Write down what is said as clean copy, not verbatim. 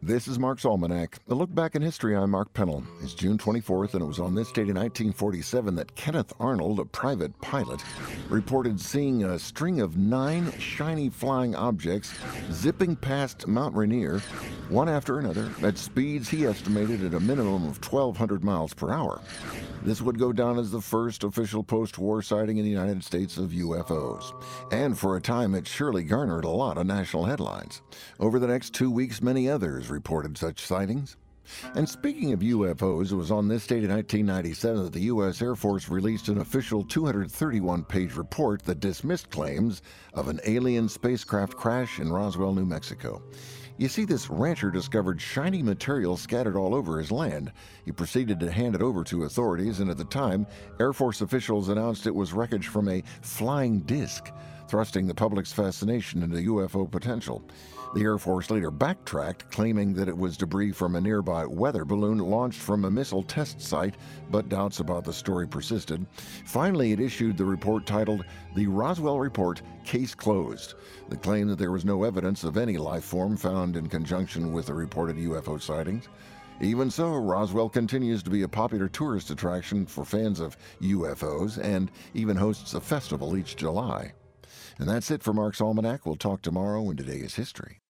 This is Mark's Almanac. A look back in history. I'm Mark Pennell. It's June 24th, and it was on this date in 1947 that Kenneth Arnold, a private pilot, reported seeing a string of 9 shiny flying objects zipping past Mount Rainier, one after another, at speeds he estimated at a minimum of 1,200 miles per hour. This would go down as the first official post-war sighting in the United States of UFOs. And for a time, it surely garnered a lot of national headlines. Over the next 2 weeks, many others reported such sightings. And speaking of UFOs, it was on this date in 1997 that the U.S. Air Force released an official 231-page report that dismissed claims of an alien spacecraft crash in Roswell, New Mexico. You see, this rancher discovered shiny material scattered all over his land. He proceeded to hand it over to authorities, and at the time, Air Force officials announced it was wreckage from a flying disc, thrusting the public's fascination into UFO potential. The Air Force later backtracked, claiming that it was debris from a nearby weather balloon launched from a missile test site, but doubts about the story persisted. Finally, it issued the report titled The Roswell Report, Case Closed. The claim that there was no evidence of any life form found in conjunction with the reported UFO sightings. Even so, Roswell continues to be a popular tourist attraction for fans of UFOs and even hosts a festival each July. And that's it for Mark's Almanac. We'll talk tomorrow when today is history.